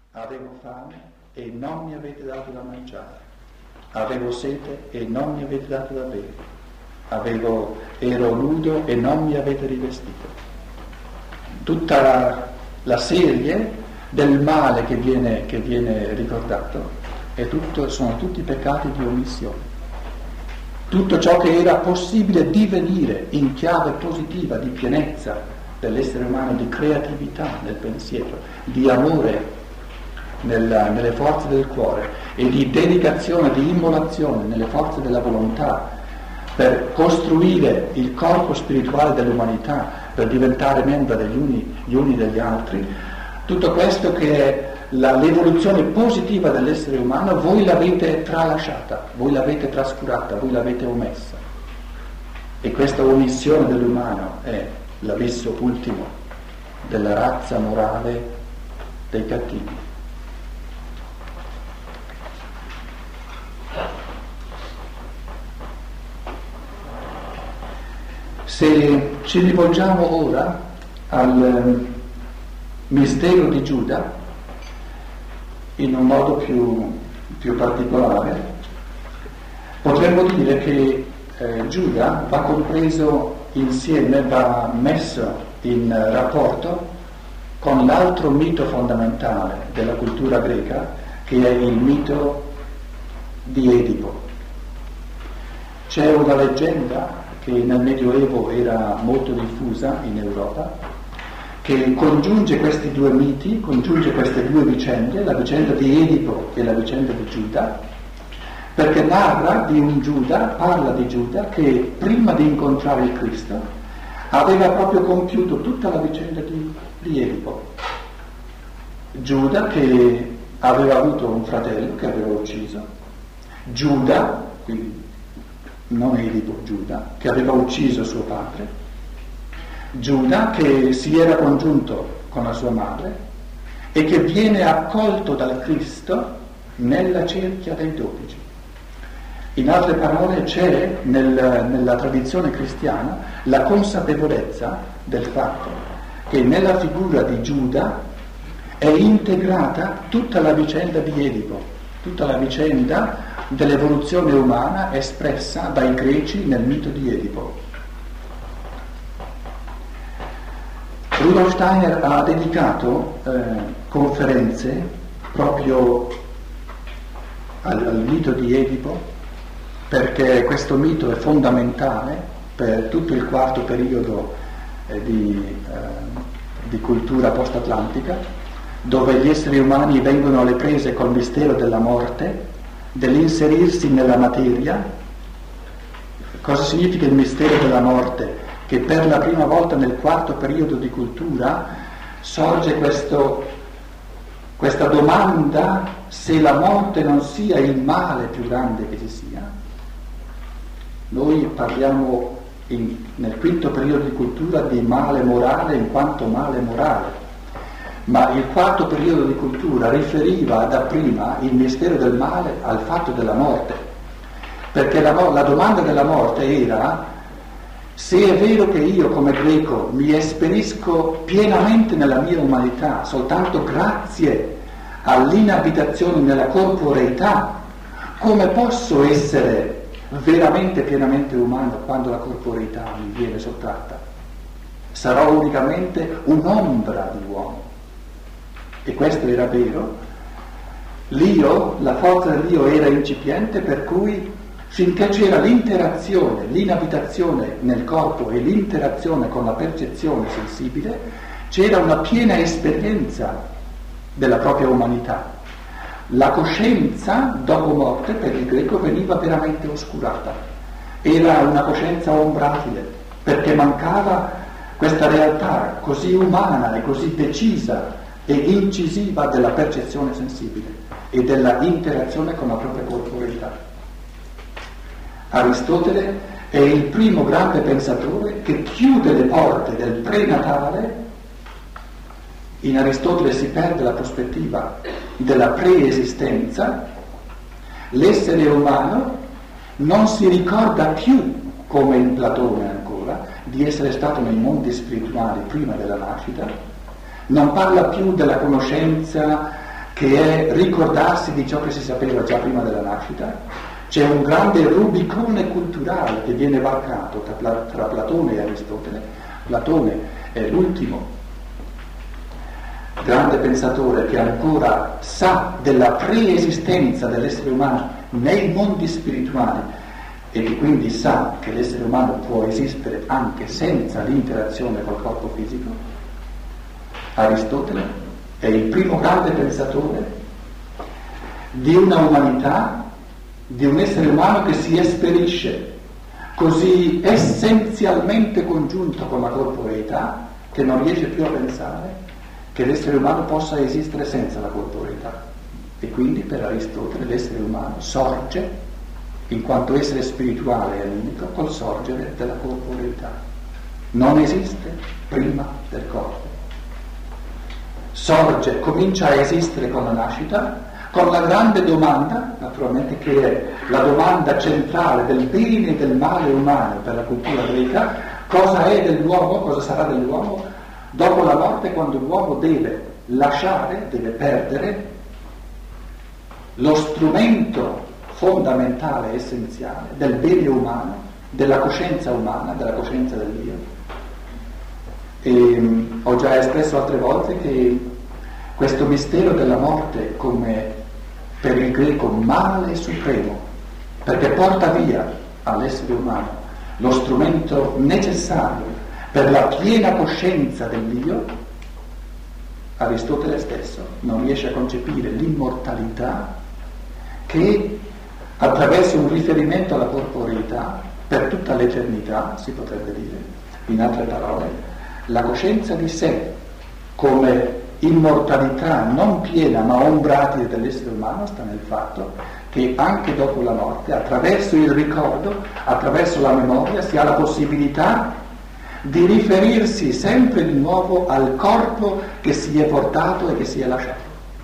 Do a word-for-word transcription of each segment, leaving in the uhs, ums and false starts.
avevo fame e non mi avete dato da mangiare, avevo sete e non mi avete dato da bere, avevo, ero nudo e non mi avete rivestito. Tutta la, la serie del male che viene, che viene ricordato è tutto, sono tutti peccati di omissione. Tutto ciò che era possibile divenire in chiave positiva di pienezza dell'essere umano, di creatività nel pensiero, di amore nella, nelle forze del cuore e di dedicazione, di immolazione nelle forze della volontà per costruire il corpo spirituale dell'umanità, per diventare membri degli uni, gli uni degli altri, tutto questo che è la, l'evoluzione positiva dell'essere umano, voi l'avete tralasciata, voi l'avete trascurata, voi l'avete omessa. E questa omissione dell'umano è l'abisso ultimo della razza morale dei cattivi. Se ci rivolgiamo ora al mistero di Giuda in un modo più, più particolare, potremmo dire che eh, Giuda va compreso insieme, va messo in rapporto con l'altro mito fondamentale della cultura greca, che è il mito di Edipo. C'è una leggenda che nel Medioevo era molto diffusa in Europa, che congiunge questi due miti, congiunge queste due vicende, la vicenda di Edipo e la vicenda di Giuda, perché narra di un Giuda, parla di Giuda che prima di incontrare il Cristo aveva proprio compiuto tutta la vicenda di, di Edipo. Giuda che aveva avuto un fratello che aveva ucciso, Giuda, quindi non Edipo, Giuda, che aveva ucciso suo padre, Giuda che si era congiunto con la sua madre e che viene accolto dal Cristo nella cerchia dei dodici. In altre parole, c'è nel, nella tradizione cristiana la consapevolezza del fatto che nella figura di Giuda è integrata tutta la vicenda di Edipo, tutta la vicenda dell'evoluzione umana espressa dai greci nel mito di Edipo. Rudolf Steiner ha dedicato eh, conferenze proprio al, al mito di Edipo, perché questo mito è fondamentale per tutto il quarto periodo eh, di, eh, di cultura post-atlantica, dove gli esseri umani vengono alle prese col mistero della morte, dell'inserirsi nella materia. Cosa significa il mistero della morte? Che per la prima volta nel quarto periodo di cultura sorge questo, questa domanda se la morte non sia il male più grande che ci sia. Noi parliamo in, nel quinto periodo di cultura di male morale in quanto male morale, ma il quarto periodo di cultura riferiva dapprima il mistero del male al fatto della morte, perché la, la domanda della morte era: se è vero che io come greco mi esperisco pienamente nella mia umanità soltanto grazie all'inabitazione nella corporeità, come posso essere veramente pienamente umano quando la corporeità mi viene sottratta? Sarò unicamente un'ombra di uomo. E questo era vero. L'io, la forza dell'io era incipiente, per cui finché c'era l'interazione, l'inabitazione nel corpo e l'interazione con la percezione sensibile, c'era una piena esperienza della propria umanità. La coscienza dopo morte per il greco veniva veramente oscurata, era una coscienza ombratile, perché mancava questa realtà così umana e così decisa e incisiva della percezione sensibile e della interazione con la propria corporeità. Aristotele è il primo grande pensatore che chiude le porte del prenatale. In Aristotele si perde la prospettiva della preesistenza, l'essere umano non si ricorda più, come in Platone ancora, di essere stato nei mondi spirituali prima della nascita, non parla più della conoscenza che è ricordarsi di ciò che si sapeva già prima della nascita. C'è un grande rubicone culturale che viene varcato tra, Pla- tra Platone e Aristotele. Platone è l'ultimo grande pensatore che ancora sa della preesistenza dell'essere umano nei mondi spirituali e che quindi sa che l'essere umano può esistere anche senza l'interazione col corpo fisico. Aristotele è il primo grande pensatore di una umanità, di un essere umano che si esperisce così essenzialmente congiunto con la corporeità che non riesce più a pensare che l'essere umano possa esistere senza la corporeità. E quindi per Aristotele l'essere umano sorge, in quanto essere spirituale e animico, col sorgere della corporeità. Non esiste prima del corpo. Sorge, comincia a esistere con la nascita, con la grande domanda, naturalmente, che è la domanda centrale del bene e del male umano per la cultura greca: cosa è dell'uomo, cosa sarà dell'uomo dopo la morte, quando l'uomo deve lasciare, deve perdere lo strumento fondamentale, essenziale del bene umano, della coscienza umana, della coscienza del Dio. E, um, ho già espresso altre volte che questo mistero della morte, come per il greco male supremo, perché porta via all'essere umano lo strumento necessario per la piena coscienza del Dio, Aristotele stesso non riesce a concepire l'immortalità che, attraverso un riferimento alla corporeità, per tutta l'eternità, si potrebbe dire, in altre parole, la coscienza di sé come immortalità non piena ma ombratile dell'essere umano sta nel fatto che anche dopo la morte, attraverso il ricordo, attraverso la memoria, si ha la possibilità di riferirsi sempre di nuovo al corpo che si è portato e che si è lasciato.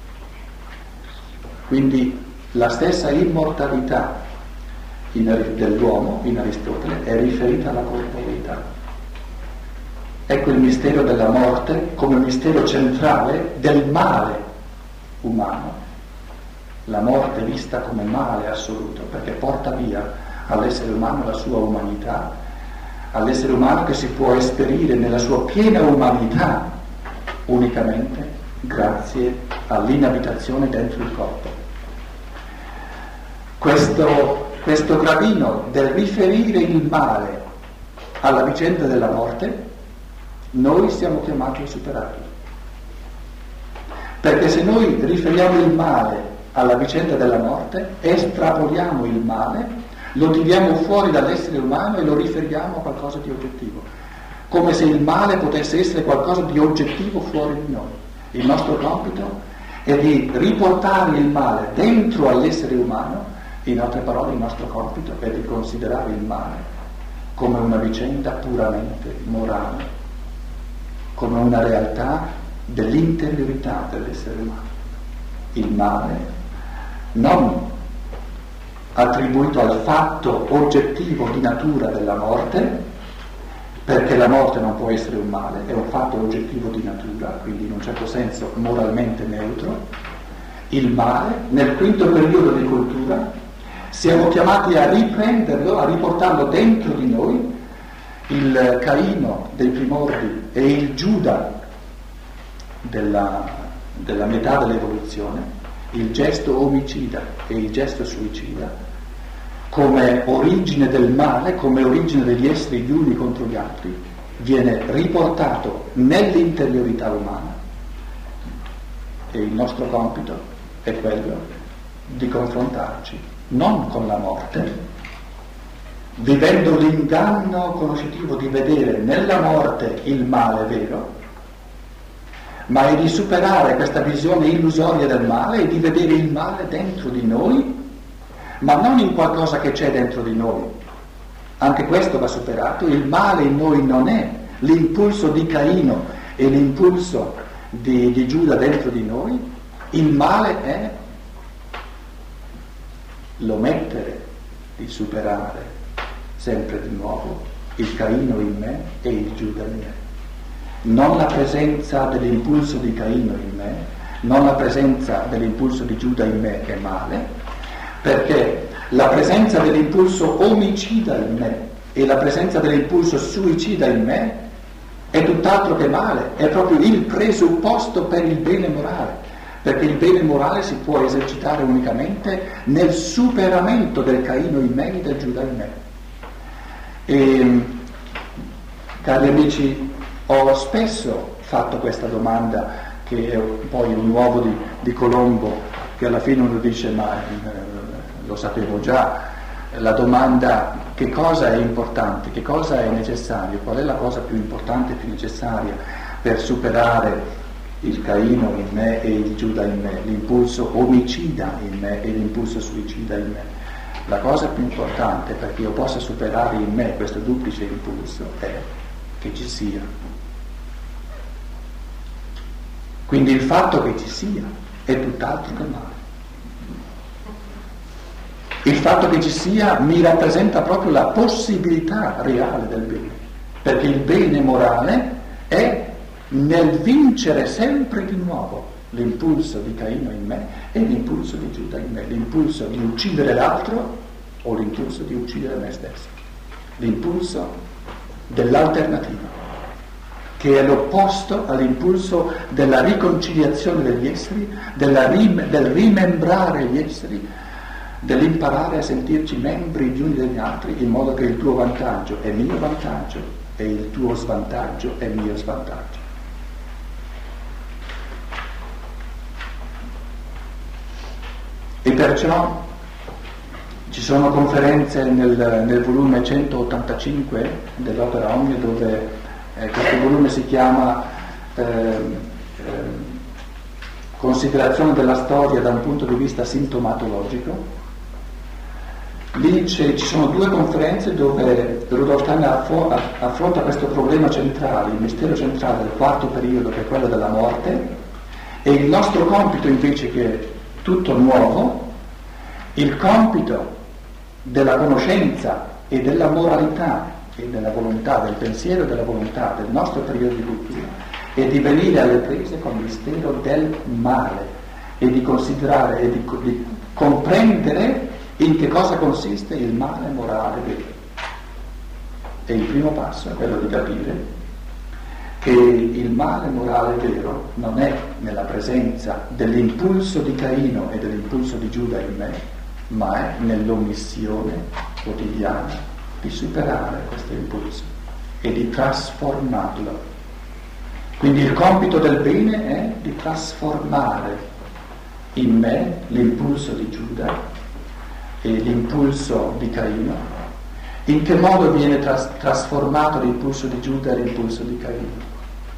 Quindi la stessa immortalità in, dell'uomo in Aristotele è riferita alla corporeità. Ecco il mistero della morte come mistero centrale del male umano. La morte vista come male assoluto, perché porta via all'essere umano la sua umanità, all'essere umano che si può esperire nella sua piena umanità unicamente grazie all'inabitazione dentro il corpo. Questo, questo gradino del riferire il male alla vicenda della morte noi siamo chiamati a superarlo, perché se noi riferiamo il male alla vicenda della morte, estrapoliamo il male, lo tiriamo fuori dall'essere umano e lo riferiamo a qualcosa di oggettivo, come se il male potesse essere qualcosa di oggettivo fuori di noi. Il nostro compito è di riportare il male dentro all'essere umano. In altre parole, il nostro compito è di considerare il male come una vicenda puramente morale, come una realtà dell'interiorità dell'essere umano. Il male non attribuito al fatto oggettivo di natura della morte, perché la morte non può essere un male, è un fatto oggettivo di natura, quindi in un certo senso moralmente neutro. Il male, nel quinto periodo di cultura, siamo chiamati a riprenderlo, a riportarlo dentro di noi. Il Caino dei primordi e il Giuda della, della metà dell'evoluzione, il gesto omicida e il gesto suicida, come origine del male, come origine degli esseri gli uni contro gli altri, viene riportato nell'interiorità umana. E il nostro compito è quello di confrontarci non con la morte, vivendo l'inganno conoscitivo di vedere nella morte il male vero, ma è di superare questa visione illusoria del male e di vedere il male dentro di noi, ma non in qualcosa che c'è dentro di noi. Anche questo va superato. Il male in noi non è l'impulso di Caino e l'impulso di, di Giuda dentro di noi. Il male è l'omettere di superare sempre di nuovo il Caino in me e il Giuda in me. Non la presenza dell'impulso di Caino in me, non la presenza dell'impulso di Giuda in me è male, perché la presenza dell'impulso omicida in me e la presenza dell'impulso suicida in me è tutt'altro che male, è proprio il presupposto per il bene morale, perché il bene morale si può esercitare unicamente nel superamento del Caino in me e del Giuda in me. E, cari amici, ho spesso fatto questa domanda, che è poi un uovo di, di Colombo, che alla fine uno dice ma eh, lo sapevo già, la domanda che cosa è importante, che cosa è necessario, qual è la cosa più importante e più necessaria per superare il Caino in me e il Giuda in me, l'impulso omicida in me e l'impulso suicida in me. La cosa più importante perché io possa superare in me questo duplice impulso è che ci sia. Quindi il fatto che ci sia è tutt'altro che male. Il fatto che ci sia mi rappresenta proprio la possibilità reale del bene, perché il bene morale è nel vincere sempre di nuovo l'impulso di Caino in me e l'impulso di Giuda in me, l'impulso di uccidere l'altro o l'impulso di uccidere me stesso, l'impulso dell'alternativa, che è l'opposto all'impulso della riconciliazione degli esseri, della rim- del rimembrare gli esseri, dell'imparare a sentirci membri gli uni degli altri, in modo che il tuo vantaggio è mio vantaggio e il tuo svantaggio è mio svantaggio. E perciò ci sono conferenze nel, nel volume centottantacinque dell'Opera Omnia, dove eh, questo volume si chiama eh, eh, Considerazione della storia da un punto di vista sintomatologico. Lì ci sono due conferenze dove Rudolf Steiner affronta questo problema centrale, il mistero centrale del quarto periodo, che è quello della morte, e il nostro compito invece, che è tutto nuovo, il compito della conoscenza e della moralità e della volontà, del pensiero e della volontà del nostro periodo di cultura, è di venire alle prese con il mistero del male e di considerare e di, di comprendere in che cosa consiste il male morale vero. E il primo passo è quello di capire che il male morale vero non è nella presenza dell'impulso di Caino e dell'impulso di Giuda in me, ma è nell'omissione quotidiana di superare questo impulso e di trasformarlo. Quindi il compito del bene è di trasformare in me l'impulso di Giuda e l'impulso di Caino. In che modo viene tras- trasformato l'impulso di Giuda e l'impulso di Caino?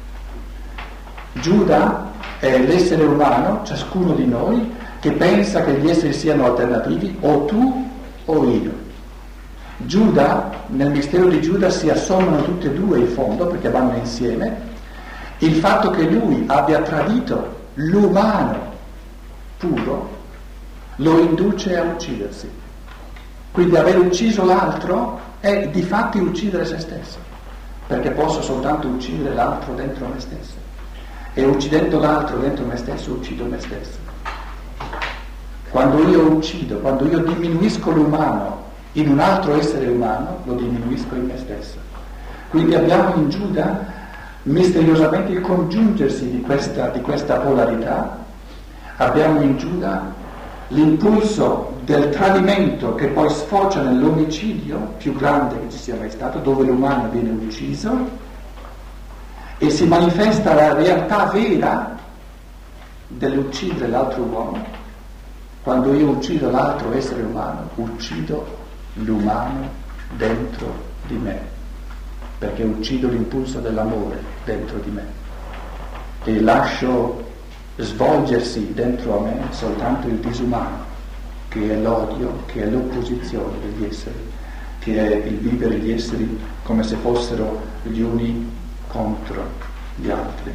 Giuda è l'essere umano, ciascuno di noi, che pensa che gli esseri siano alternativi, o tu o io. Giuda, nel mistero di Giuda si assommano tutti e due in fondo, perché vanno insieme. Il fatto che lui abbia tradito l'umano puro lo induce a uccidersi. Quindi aver ucciso l'altro è di fatti uccidere se stesso, perché posso soltanto uccidere l'altro dentro me stesso, e uccidendo l'altro dentro me stesso uccido me stesso. Quando io uccido, quando io diminuisco l'umano in un altro essere umano, lo diminuisco in me stesso. Quindi abbiamo in Giuda misteriosamente il congiungersi di questa, di questa polarità. Abbiamo in Giuda l'impulso del tradimento che poi sfocia nell'omicidio più grande che ci sia mai stato, dove l'umano viene ucciso e si manifesta la realtà vera dell'uccidere l'altro uomo. Quando io uccido l'altro essere umano, uccido l'umano dentro di me, perché uccido l'impulso dell'amore dentro di me e lascio svolgersi dentro a me soltanto il disumano, che è l'odio, che è l'opposizione degli esseri, che è il vivere gli esseri come se fossero gli uni contro gli altri.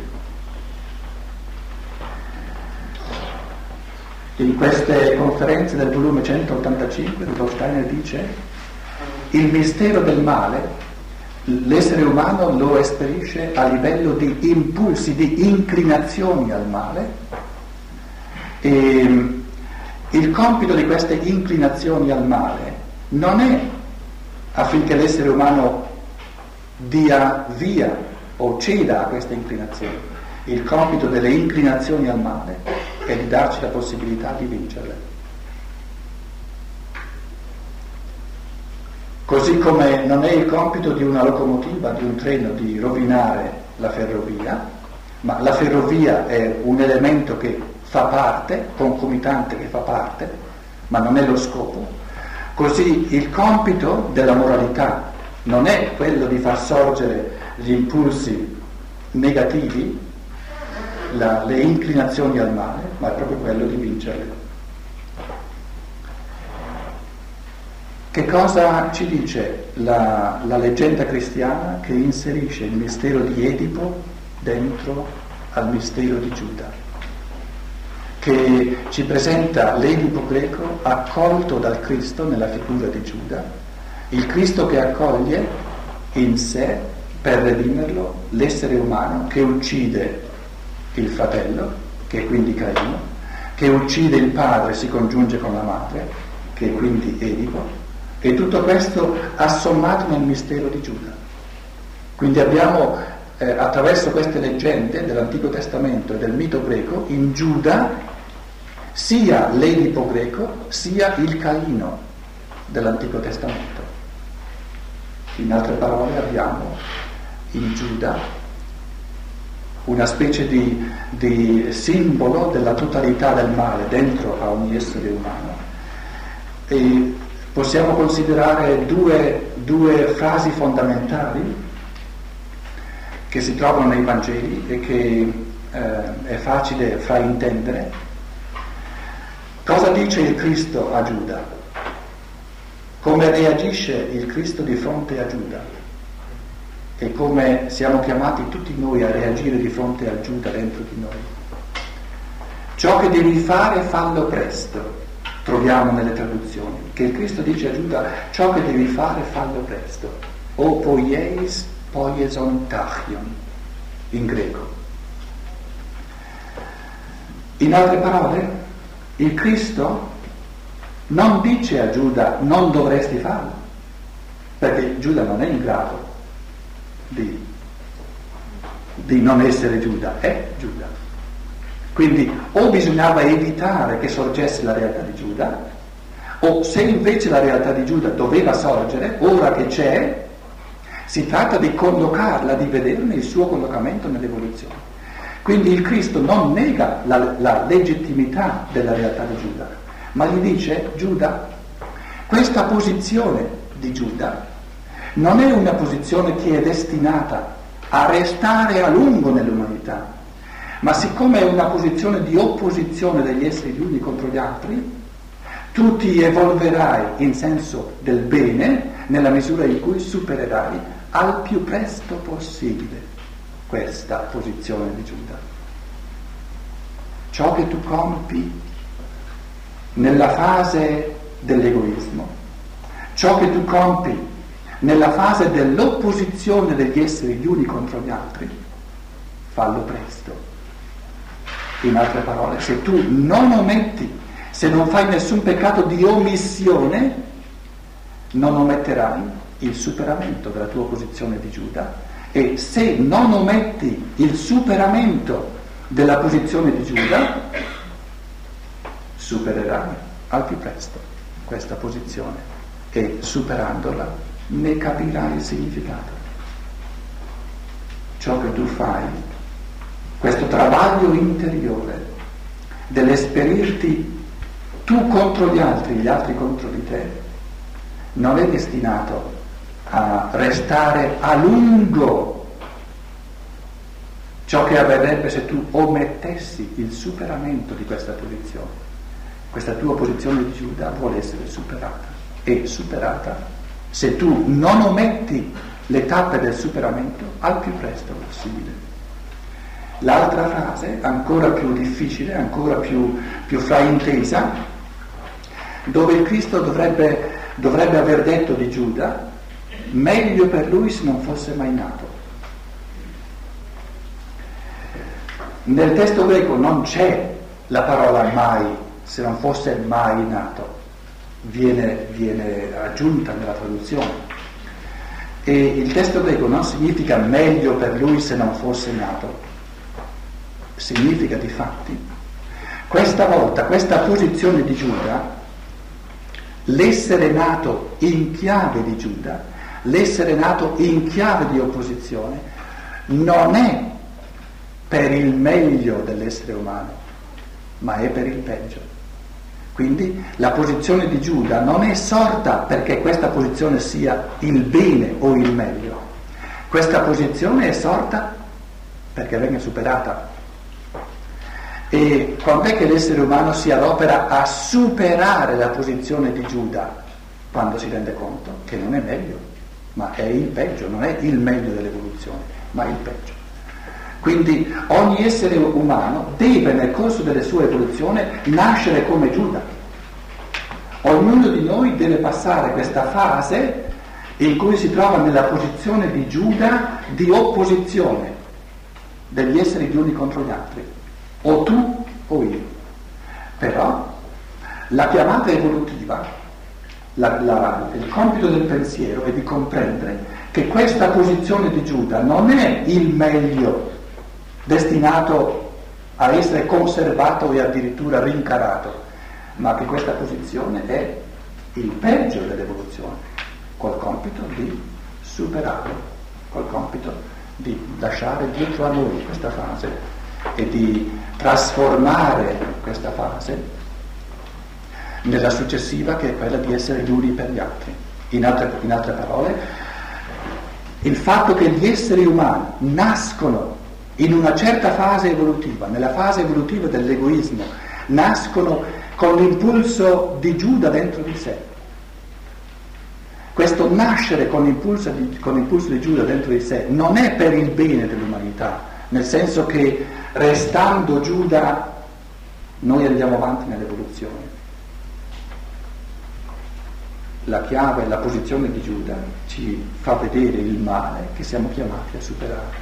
In queste conferenze del volume centottantacinque Rudolf Steiner dice: il mistero del male l'essere umano lo esperisce a livello di impulsi, di inclinazioni al male, E il compito di queste inclinazioni al male non è affinché l'essere umano dia via o ceda a queste inclinazioni. Il compito delle inclinazioni al male è di darci la possibilità di vincerle. Così come non è il compito di una locomotiva, di un treno, di rovinare la ferrovia, ma la ferrovia è un elemento che fa parte, concomitante che fa parte, ma non è lo scopo. Così il compito della moralità non è quello di far sorgere gli impulsi negativi, la, le inclinazioni al male, ma è proprio quello di vincerle. Che cosa ci dice la, la leggenda cristiana che inserisce il mistero di Edipo dentro al mistero di Giuda? Che ci presenta l'Edipo greco accolto dal Cristo nella figura di Giuda, il Cristo che accoglie in sé, per redimerlo, l'essere umano che uccide il fratello, che è quindi Caino, che uccide il padre, si congiunge con la madre, che è quindi Edipo, e tutto questo assommato nel mistero di Giuda. Quindi abbiamo, eh, attraverso queste leggende dell'Antico Testamento e del mito greco, in Giuda sia l'Edipo greco sia il Caino dell'Antico Testamento. In altre parole abbiamo in Giuda una specie di, di simbolo della totalità del male dentro a ogni essere umano. E possiamo considerare due, due frasi fondamentali che si trovano nei Vangeli e che eh, è facile fraintendere. Cosa dice il Cristo a Giuda? Come reagisce il Cristo di fronte a Giuda? E come siamo chiamati tutti noi a reagire di fronte a Giuda dentro di noi? Ciò che devi fare, fallo presto. Troviamo nelle traduzioni che il Cristo dice a Giuda: ciò che devi fare, fallo presto. O poieis poieson tachion in greco. In altre parole, il Cristo non dice a Giuda non dovresti farlo, perché Giuda non è in grado di, di non essere Giuda, è Giuda. Quindi o bisognava evitare che sorgesse la realtà di Giuda, o se invece la realtà di Giuda doveva sorgere, ora che c'è, si tratta di collocarla, di vederne il suo collocamento nell'evoluzione. Quindi il Cristo non nega la, la legittimità della realtà di Giuda, ma gli dice: Giuda, questa posizione di Giuda non è una posizione che è destinata a restare a lungo nell'umanità, ma siccome è una posizione di opposizione degli esseri gli uni contro gli altri, tu ti evolverai in senso del bene nella misura in cui supererai al più presto possibile questa posizione di Giuda. Ciò che tu compi nella fase dell'egoismo, ciò che tu compi nella fase dell'opposizione degli esseri gli uni contro gli altri, fallo presto. In altre parole, se tu non ometti, se non fai nessun peccato di omissione, non ometterai il superamento della tua posizione di Giuda, e se non ometti il superamento della posizione di Giuda, supererai al più presto questa posizione e superandola ne capirai il significato. Ciò che tu fai, questo travaglio interiore dell'esperirti tu contro gli altri, gli altri contro di te, non è destinato a restare a lungo. Ciò che avverrebbe se tu omettessi il superamento di questa posizione. Questa tua posizione di Giuda vuole essere superata, e superata se tu non ometti le tappe del superamento al più presto possibile. L'altra frase, ancora più difficile, ancora più, più fraintesa, dove il Cristo dovrebbe, dovrebbe aver detto di Giuda: meglio per lui se non fosse mai nato. Nel testo greco non c'è la parola mai, se non fosse mai nato, viene, viene aggiunta nella traduzione. E il testo greco non significa meglio per lui se non fosse nato, significa di fatti, questa volta, questa posizione di Giuda, l'essere nato in chiave di Giuda, l'essere nato in chiave di opposizione, non è per il meglio dell'essere umano, ma è per il peggio. Quindi la posizione di Giuda non è sorta perché questa posizione sia il bene o il meglio, questa posizione è sorta perché venga superata. E quando è che l'essere umano si adopera a superare la posizione di Giuda? Quando si rende conto che non è meglio, ma è il peggio, non è il meglio dell'evoluzione, ma il peggio. Quindi ogni essere umano deve nel corso della sua evoluzione nascere come Giuda. Ognuno di noi deve passare questa fase in cui si trova nella posizione di Giuda di opposizione degli esseri gli uni contro gli altri. O tu o io. Però la chiamata evolutiva, la, la, il compito del pensiero è di comprendere che questa posizione di Giuda non è il meglio destinato a essere conservato e addirittura rincarato, ma che questa posizione è il peggio dell'evoluzione, col compito di superarlo, col compito di lasciare dietro a noi questa fase e di trasformare questa fase nella successiva, che è quella di essere gli uni per gli altri. In altre, in altre parole, il fatto che gli esseri umani nascono in una certa fase evolutiva, nella fase evolutiva dell'egoismo, nascono con l'impulso di Giuda dentro di sé. Questo nascere con l'impulso di, con l'impulso di Giuda dentro di sé non è per il bene dell'umanità, nel senso che restando Giuda noi andiamo avanti nell'evoluzione. La chiave, la posizione di Giuda ci fa vedere il male che siamo chiamati a superare.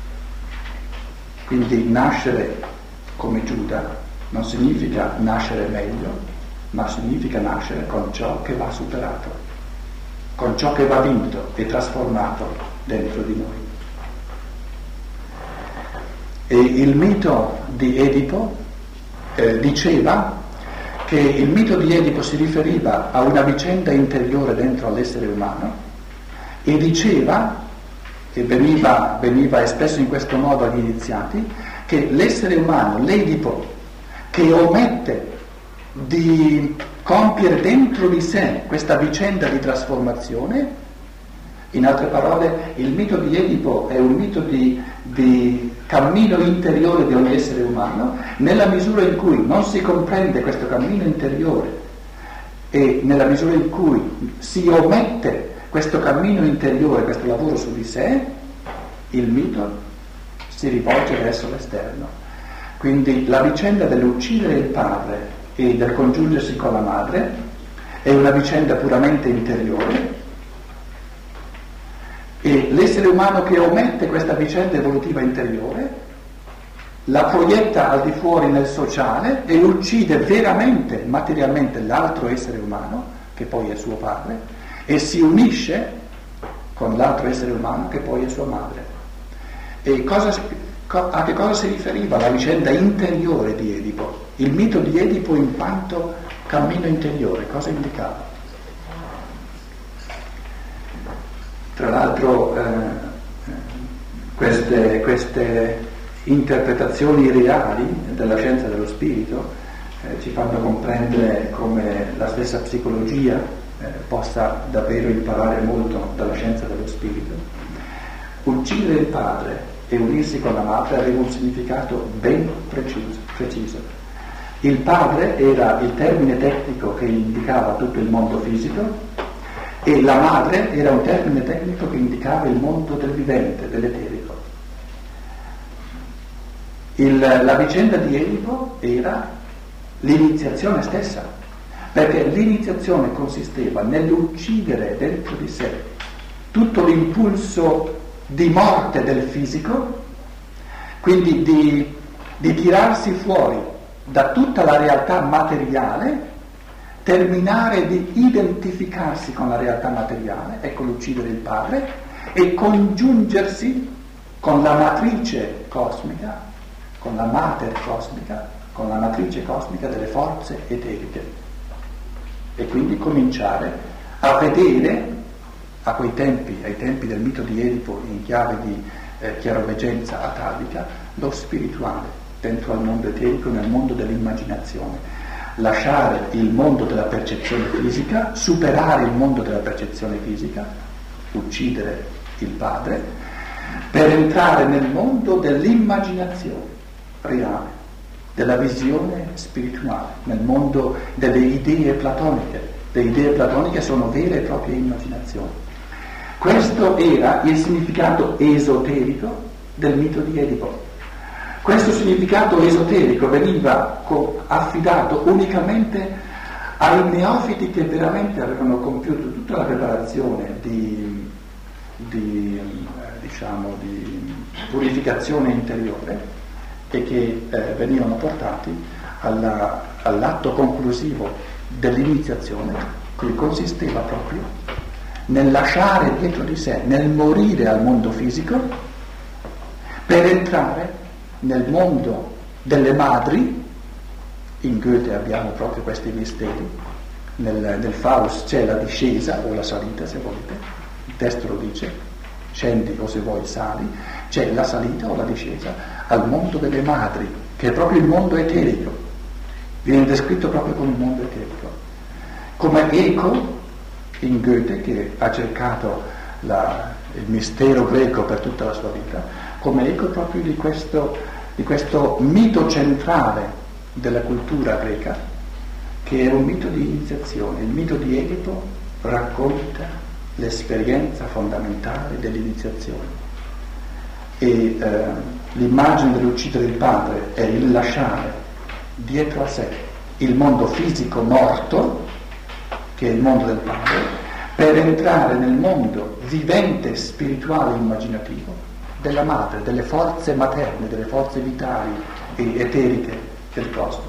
Quindi nascere come Giuda non significa nascere meglio, ma significa nascere con ciò che va superato, con ciò che va vinto e trasformato dentro di noi. E il mito di Edipo eh, diceva che il mito di Edipo si riferiva a una vicenda interiore dentro all'essere umano e diceva, e veniva, veniva espresso in questo modo agli iniziati, che l'essere umano, l'Edipo, che omette di compiere dentro di sé questa vicenda di trasformazione, in altre parole, il mito di Edipo è un mito di, di cammino interiore di ogni essere umano, nella misura in cui non si comprende questo cammino interiore e nella misura in cui si omette questo cammino interiore, questo lavoro su di sé, il mito si rivolge verso l'esterno. Quindi la vicenda dell'uccidere il padre e del congiungersi con la madre è una vicenda puramente interiore, e l'essere umano che omette questa vicenda evolutiva interiore la proietta al di fuori nel sociale e uccide veramente, materialmente l'altro essere umano, che poi è suo padre, e si unisce con l'altro essere umano che poi è sua madre. E cosa, a che cosa si riferiva la vicenda interiore di Edipo? Il mito di Edipo in quanto cammino interiore, cosa indicava? Tra l'altro eh, queste, queste interpretazioni reali della scienza dello spirito eh, ci fanno comprendere come la stessa psicologia eh, possa davvero imparare molto dalla scienza dello spirito. Uccidere il padre e unirsi con la madre aveva un significato ben preciso, preciso. Il padre era il termine tecnico che indicava tutto il mondo fisico, e la madre era un termine tecnico che indicava il mondo del vivente, dell'eterico. Il, la vicenda di Edipo era l'iniziazione stessa, perché l'iniziazione consisteva nell'uccidere dentro di sé tutto l'impulso di morte del fisico, quindi di, di tirarsi fuori da tutta la realtà materiale, terminare di identificarsi con la realtà materiale, ecco l'uccidere il padre, e congiungersi con la matrice cosmica, con la mater cosmica, con la matrice cosmica delle forze eteriche, e quindi cominciare a vedere a quei tempi, ai tempi del mito di Edipo in chiave di eh, chiaroveggenza atavica, lo spirituale dentro al mondo eterico, nel mondo dell'immaginazione, lasciare il mondo della percezione fisica, superare il mondo della percezione fisica, uccidere il padre, per entrare nel mondo dell'immaginazione reale, della visione spirituale, nel mondo delle idee platoniche. Le idee platoniche sono vere e proprie immaginazioni. Questo era il significato esoterico del mito di Edipo. Questo significato esoterico veniva co- affidato unicamente ai neofiti che veramente avevano compiuto tutta la preparazione di, di, eh, diciamo, di purificazione interiore e che eh, venivano portati alla, all'atto conclusivo dell'iniziazione, che consisteva proprio nel lasciare dietro di sé, nel morire al mondo fisico, per entrare nel mondo delle madri. In Goethe abbiamo proprio questi misteri, nel, nel Faust c'è la discesa o la salita, se volete, il testo lo dice, scendi o se vuoi sali, c'è la salita o la discesa al mondo delle madri, che è proprio il mondo eterico, viene descritto proprio come il mondo eterico, come eco in Goethe, che ha cercato la, il mistero greco per tutta la sua vita, come eco proprio di questo, di questo mito centrale della cultura greca, che è un mito di iniziazione. Il mito di Edipo racconta l'esperienza fondamentale dell'iniziazione, e eh, l'immagine dell'uccidere il padre è il lasciare dietro a sé il mondo fisico morto, che è il mondo del padre, per entrare nel mondo vivente, spirituale, immaginativo della madre, delle forze materne, delle forze vitali e eteriche del cosmo.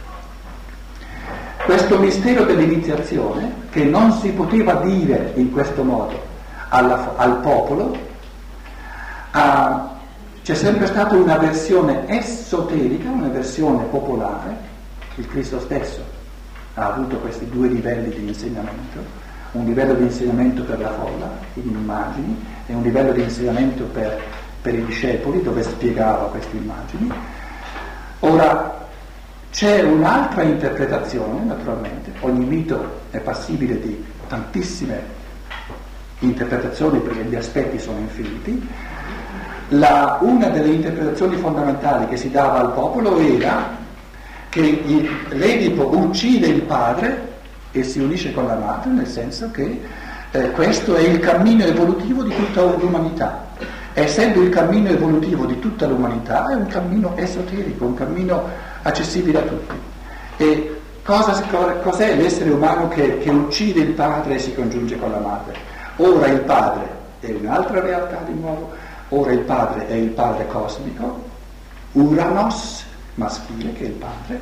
Questo mistero dell'iniziazione, che non si poteva dire in questo modo alla, al popolo, ha, c'è sempre stata una versione esoterica, una versione popolare. Il Cristo stesso ha avuto questi due livelli di insegnamento, un livello di insegnamento per la folla, in immagini, e un livello di insegnamento per, per i discepoli, dove spiegava queste immagini. Ora, c'è un'altra interpretazione, naturalmente, ogni mito è passibile di tantissime interpretazioni perché gli aspetti sono infiniti. La, una delle interpretazioni fondamentali che si dava al popolo era che l'Edipo uccide il padre e si unisce con la madre, nel senso che eh, questo è il cammino evolutivo di tutta l'umanità. Essendo il cammino evolutivo di tutta l'umanità, è un cammino esoterico, un cammino accessibile a tutti. E cosa, cos'è l'essere umano che, che uccide il padre e si congiunge con la madre? Ora il padre è un'altra realtà di nuovo, ora il padre è il padre cosmico, Uranos, maschile, che è il padre.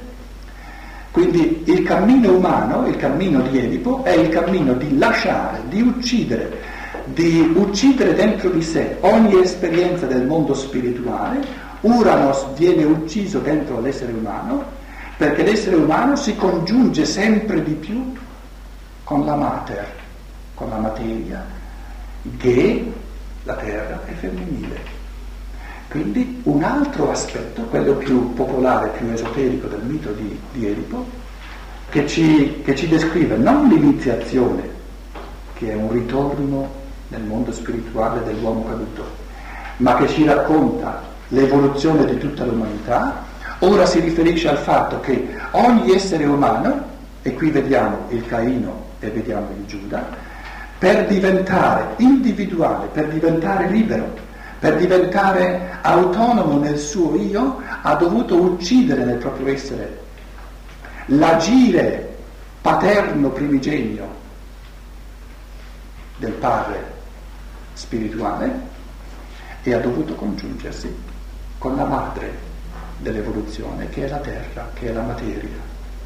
Quindi il cammino umano, il cammino di Edipo, è il cammino di lasciare, di uccidere, di uccidere dentro di sé ogni esperienza del mondo spirituale. Uranos viene ucciso dentro l'essere umano, perché l'essere umano si congiunge sempre di più con la mater, con la materia, che la terra è femminile. Quindi un altro aspetto, quello più popolare, più esoterico del mito di, di Edipo, che ci, che ci descrive non l'iniziazione, che è un ritorno nel mondo spirituale dell'uomo caduto, ma che ci racconta l'evoluzione di tutta l'umanità. Ora si riferisce al fatto che ogni essere umano, e qui vediamo il Caino e vediamo il Giuda, per diventare individuale, per diventare libero, per diventare autonomo nel suo io, ha dovuto uccidere nel proprio essere l'agire paterno primigenio del padre spirituale, e ha dovuto congiungersi con la madre dell'evoluzione, che è la terra, che è la materia.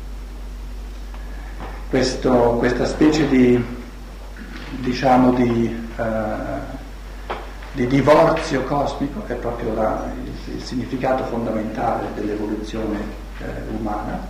Questo, questa specie di, diciamo, di, uh, di divorzio cosmico è proprio la, il, il significato fondamentale dell'evoluzione eh, umana,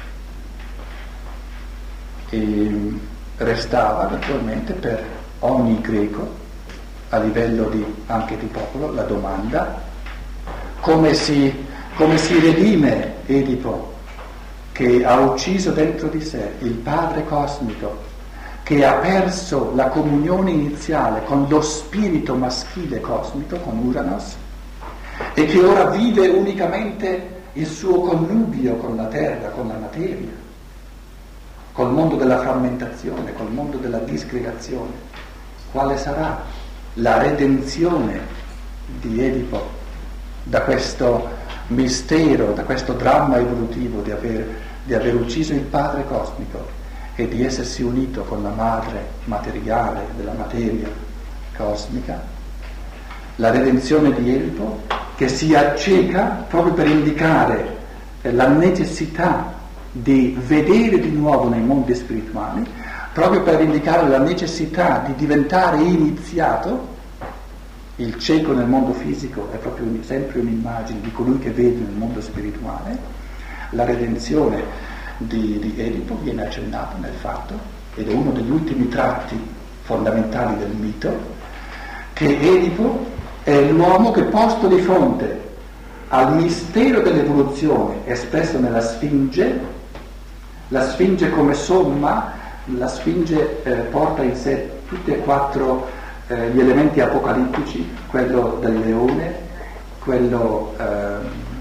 e restava naturalmente per ogni greco, a livello di, anche di popolo, la domanda: come si, come si redime Edipo, che ha ucciso dentro di sé il padre cosmico, che ha perso la comunione iniziale con lo spirito maschile cosmico, con Uranos, e che ora vive unicamente il suo connubio con la terra, con la materia, col mondo della frammentazione, col mondo della disgregazione. Quale sarà la redenzione di Edipo da questo mistero, da questo dramma evolutivo di aver, di aver ucciso il padre cosmico e di essersi unito con la madre materiale della materia cosmica? La redenzione di Edipo, che si acceca proprio per indicare la necessità di vedere di nuovo nei mondi spirituali, proprio per indicare la necessità di diventare iniziato. Il cieco nel mondo fisico è proprio un, sempre un'immagine di colui che vede nel mondo spirituale. La redenzione di, di Edipo viene accennata nel fatto, ed è uno degli ultimi tratti fondamentali del mito, che Edipo è l'uomo che, posto di fronte al mistero dell'evoluzione espresso nella Sfinge, la Sfinge come somma, la Sfinge eh, porta in sé tutti e quattro eh, gli elementi apocalittici, quello del leone, quello eh,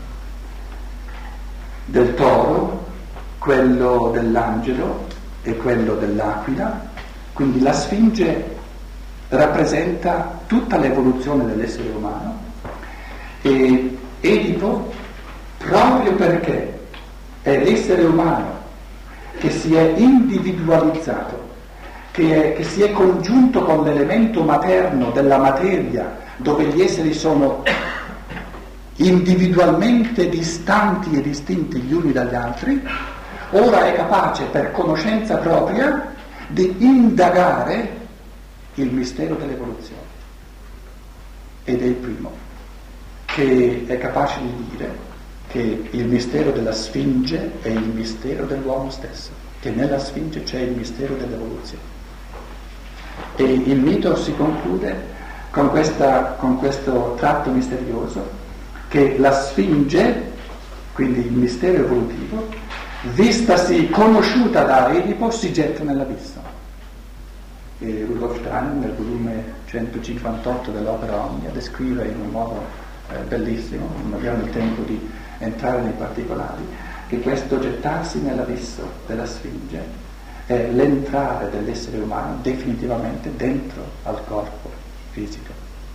del toro, quello dell'angelo e quello dell'aquila. Quindi la Sfinge rappresenta tutta l'evoluzione dell'essere umano, e Edipo, proprio perché è l'essere umano che si è individualizzato, che, è, che si è congiunto con l'elemento materno della materia, dove gli esseri sono individualmente distanti e distinti gli uni dagli altri, ora è capace, per conoscenza propria, di indagare il mistero dell'evoluzione. Ed è il primo che è capace di dire che il mistero della Sfinge è il mistero dell'uomo stesso, che nella Sfinge c'è il mistero dell'evoluzione. E il mito si conclude con, questa, con questo tratto misterioso, che la Sfinge, quindi il mistero evolutivo, vistasi conosciuta da Edipo, si getta nell'abisso. E Rudolf Steiner, nel volume centocinquantotto dell'opera Omnia, descrive in un modo eh, bellissimo, non abbiamo il tempo di entrare nei particolari, che questo gettarsi nell'abisso della Sfinge è l'entrare dell'essere umano definitivamente dentro al corpo fisico.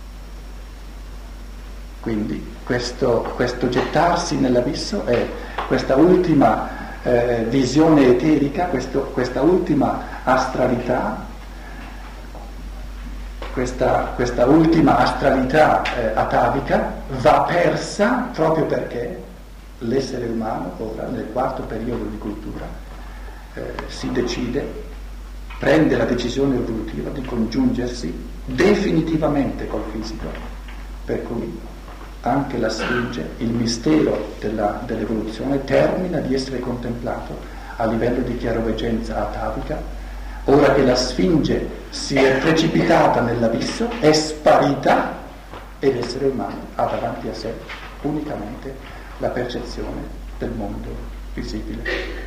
Quindi questo, questo gettarsi nell'abisso è questa ultima eh, visione eterica, questo, questa ultima astralità, questa, questa ultima astralità eh, atavica va persa proprio perché l'essere umano ora, nel quarto periodo di cultura, eh, si decide, prende la decisione evolutiva di congiungersi definitivamente col fisico, per cui anche la Sfinge, il mistero della, dell'evoluzione, termina di essere contemplato a livello di chiaroveggenza atavica. Ora che la Sfinge si è precipitata nell'abisso, è sparita, e l'essere umano ha davanti a sé unicamente la percezione del mondo visibile.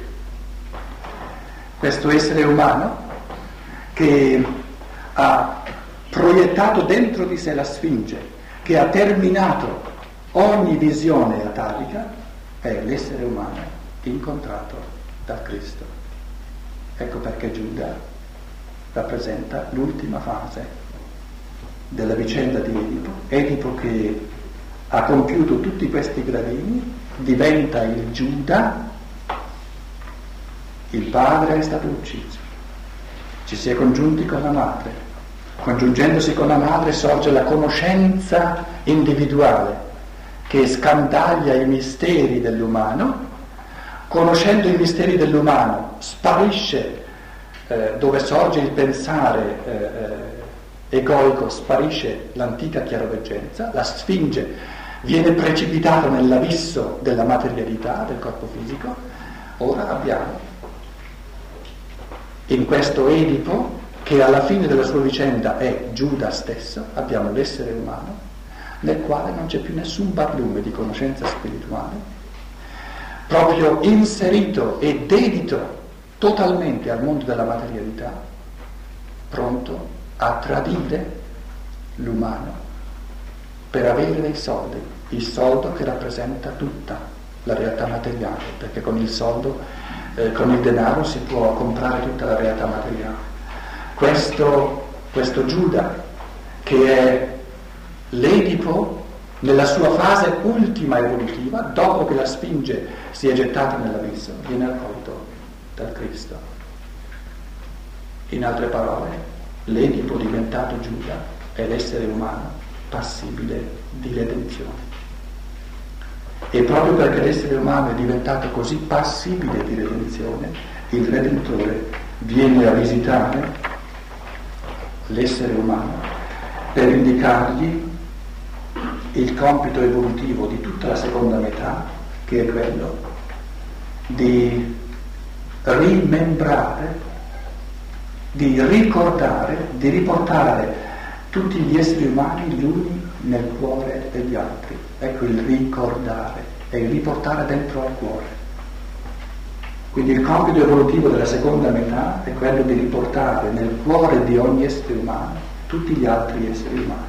Questo essere umano che ha proiettato dentro di sé la Sfinge, che ha terminato ogni visione atavica, è l'essere umano incontrato da Cristo. Ecco perché Giuda rappresenta l'ultima fase della vicenda di Edipo. Edipo che ha compiuto tutti questi gradini, diventa il Giuda, il padre è stato ucciso, ci si è congiunti con la madre, congiungendosi con la madre sorge la conoscenza individuale che scandaglia i misteri dell'umano, conoscendo i misteri dell'umano sparisce eh, dove sorge il pensare eh, egoico, sparisce l'antica chiaroveggenza, la Sfinge viene precipitata nell'abisso della materialità del corpo fisico. Ora abbiamo in questo Edipo, che alla fine della sua vicenda è Giuda stesso, abbiamo l'essere umano nel quale non c'è più nessun barlume di conoscenza spirituale, proprio inserito e dedito totalmente al mondo della materialità, pronto a tradire l'umano per avere dei soldi, il soldo che rappresenta tutta la realtà materiale, perché con il soldo, eh, con il denaro si può comprare tutta la realtà materiale. Questo, questo Giuda, che è l'Edipo nella sua fase ultima evolutiva, dopo che la Sfinge si è gettata nell'abisso, viene accolto dal Cristo. In altre parole, l'Edipo diventato Giuda è l'essere umano passibile di redenzione. E proprio perché l'essere umano è diventato così passibile di redenzione, il Redentore viene a visitare l'essere umano per indicargli il compito evolutivo di tutta la seconda metà, che è quello di rimembrare, di ricordare, di riportare tutti gli esseri umani gli uni nel cuore degli altri. Ecco il ricordare, è il riportare dentro al cuore. Quindi il compito evolutivo della seconda metà è quello di riportare nel cuore di ogni essere umano tutti gli altri esseri umani.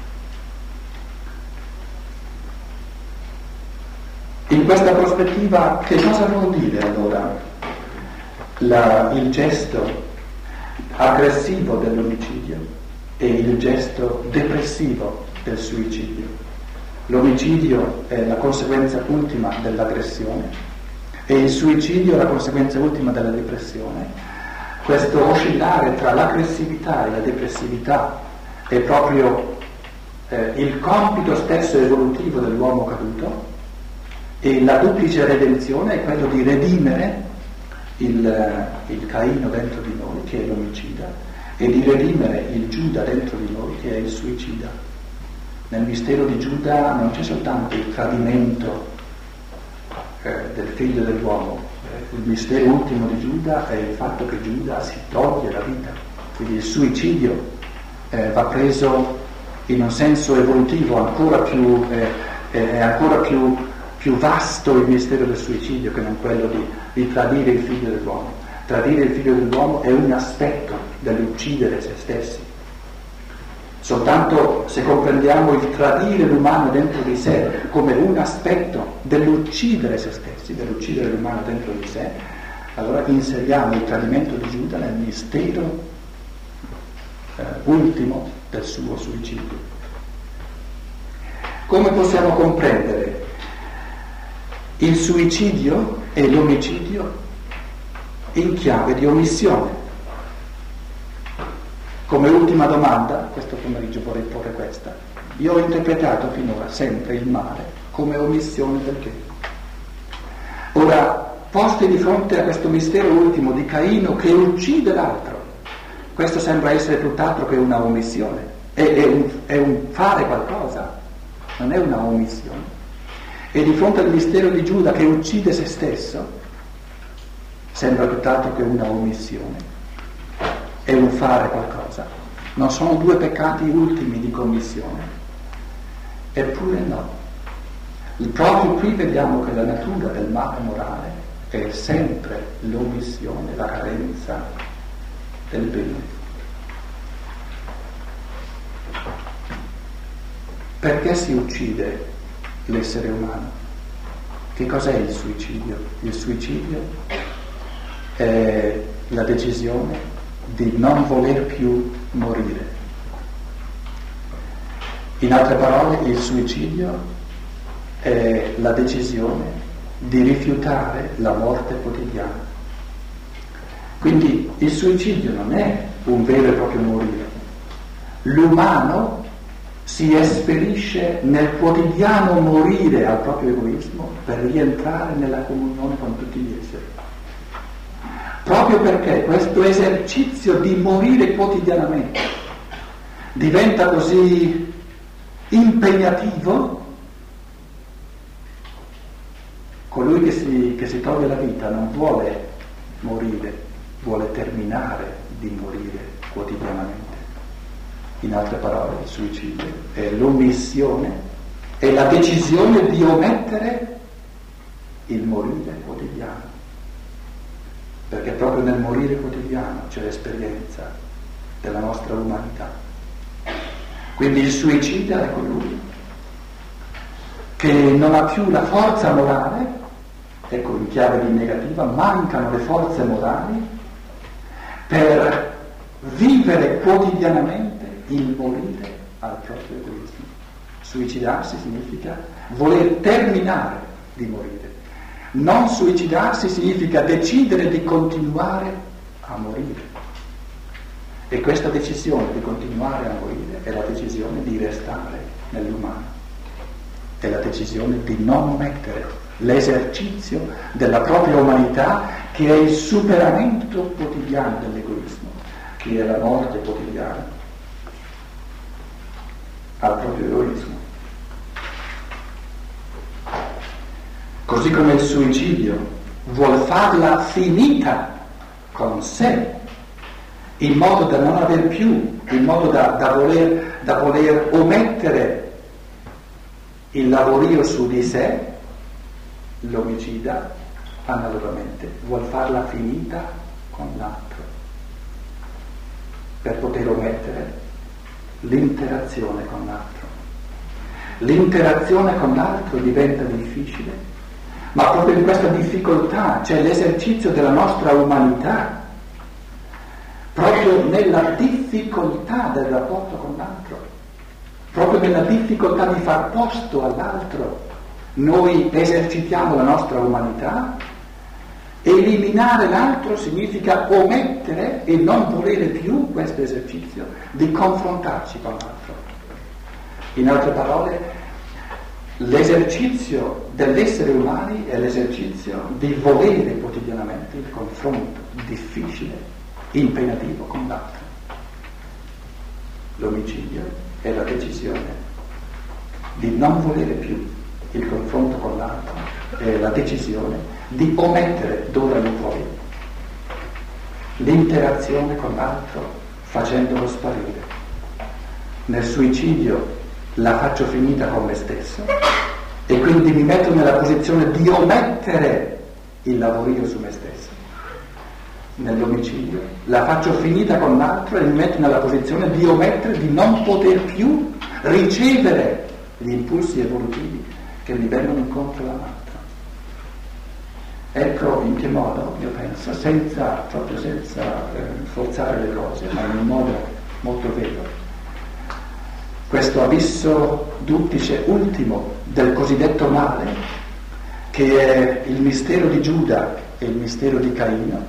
In questa prospettiva che cosa vuol dire allora la, il gesto aggressivo dell'omicidio e il gesto depressivo del suicidio? L'omicidio è la conseguenza ultima dell'aggressione e il suicidio è la conseguenza ultima della depressione. Questo oscillare tra l'aggressività e la depressività è proprio eh, il compito stesso evolutivo dell'uomo caduto, e la duplice redenzione è quello di redimere il, il Caino dentro di noi, che è l'omicida, e di redimere il Giuda dentro di noi, che è il suicida. Nel mistero di Giuda non c'è soltanto il tradimento eh, del figlio dell'uomo, eh, il mistero ultimo di Giuda è il fatto che Giuda si toglie la vita. Quindi il suicidio eh, va preso in un senso evolutivo ancora più, eh, è ancora più, più vasto il mistero del suicidio che non quello di, di tradire il figlio dell'uomo. Tradire il figlio dell'uomo è un aspetto dell'uccidere se stessi. Soltanto se comprendiamo il tradire l'umano dentro di sé come un aspetto dell'uccidere se stessi, dell'uccidere l'umano dentro di sé, allora inseriamo il tradimento di Giuda nel mistero eh, ultimo del suo suicidio. Come possiamo comprendere il suicidio e l'omicidio in chiave di omissione? Come ultima domanda, questo pomeriggio vorrei porre questa. Io ho interpretato finora sempre il male come omissione del bene. Ora, posti di fronte a questo mistero ultimo di Caino che uccide l'altro, questo sembra essere tutt'altro che una omissione, è, è, un, è un fare qualcosa, non è una omissione. E di fronte al mistero di Giuda che uccide se stesso, sembra tutt'altro che una omissione. È un fare qualcosa. Non sono due peccati ultimi di commissione. Eppure no. Proprio qui vediamo che la natura del male morale è sempre l'omissione, la carenza del bene. Perché si uccide l'essere umano? Che cos'è il suicidio? Il suicidio è la decisione di non voler più morire. In altre parole, il suicidio è la decisione di rifiutare la morte quotidiana. Quindi il suicidio non è un vero e proprio morire. L'umano si esperisce nel quotidiano morire al proprio egoismo per rientrare nella comunione con tutti gli esseri. Proprio perché questo esercizio di morire quotidianamente diventa così impegnativo, colui che si, che si toglie la vita non vuole morire, vuole terminare di morire quotidianamente. In altre parole, il suicidio è l'omissione, è la decisione di omettere il morire quotidiano, perché proprio nel morire quotidiano c'è l'esperienza della nostra umanità. Quindi il suicida è colui che non ha più la forza morale, ecco in chiave di negativa, mancano le forze morali per vivere quotidianamente il morire al proprio egoismo. Suicidarsi significa voler terminare di morire. Non suicidarsi significa decidere di continuare a morire. E questa decisione di continuare a morire è la decisione di restare nell'umano. È la decisione di non omettere l'esercizio della propria umanità, che è il superamento quotidiano dell'egoismo, che è la morte quotidiana al proprio egoismo. Così come il suicidio vuol farla finita con sé, in modo da non aver più, in modo da, da, voler, da voler omettere il lavorio su di sé, l'omicida analogamente vuol farla finita con l'altro, per poter omettere l'interazione con l'altro. L'interazione con l'altro diventa difficile, ma proprio in questa difficoltà c'è l'esercizio della nostra umanità, proprio nella difficoltà del rapporto con l'altro, proprio nella difficoltà di far posto all'altro. Noi esercitiamo la nostra umanità. Eliminare l'altro significa omettere e non volere più questo esercizio di confrontarci con l'altro. In altre parole, l'esercizio dell'essere umani è l'esercizio di volere quotidianamente il confronto difficile, impegnativo con l'altro. L'omicidio è la decisione di non volere più il confronto con l'altro, è la decisione di omettere d'ora in poi l'interazione con l'altro facendolo sparire. Nel suicidio la faccio finita con me stesso e quindi mi metto nella posizione di omettere il lavorio su me stesso. Nell'omicidio la faccio finita con l'altro e mi metto nella posizione di omettere, di non poter più ricevere gli impulsi evolutivi che mi vengono incontro dall'altro. Ecco in che modo, io penso, senza, proprio senza eh, forzare le cose, ma in un modo molto vero, questo abisso duttice ultimo del cosiddetto male, che è il mistero di Giuda e il mistero di Caino,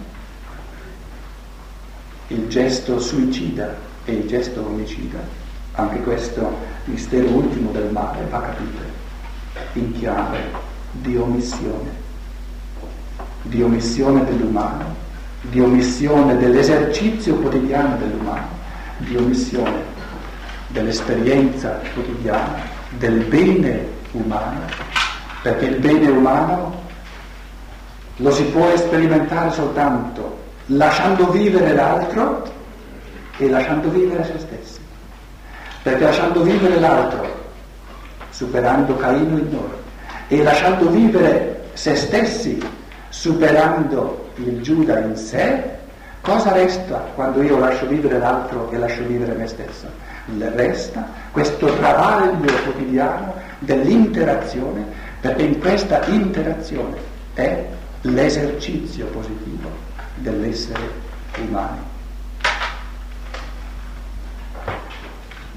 il gesto suicida e il gesto omicida, anche questo mistero ultimo del male va capito in chiave di omissione. di omissione dell'umano, di omissione dell'esercizio quotidiano dell'umano, di omissione dell'esperienza quotidiana del bene umano, perché il bene umano lo si può sperimentare soltanto lasciando vivere l'altro e lasciando vivere se stessi, perché lasciando vivere l'altro, superando Caino in noi, e lasciando vivere se stessi, superando il Giuda in sé, cosa resta quando io lascio vivere l'altro e lascio vivere me stesso? Resta questo travaglio quotidiano dell'interazione, perché in questa interazione è l'esercizio positivo dell'essere umani.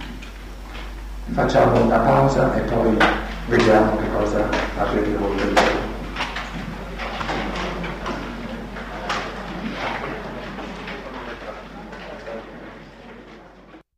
Facciamo una pausa e poi vediamo che cosa avremo.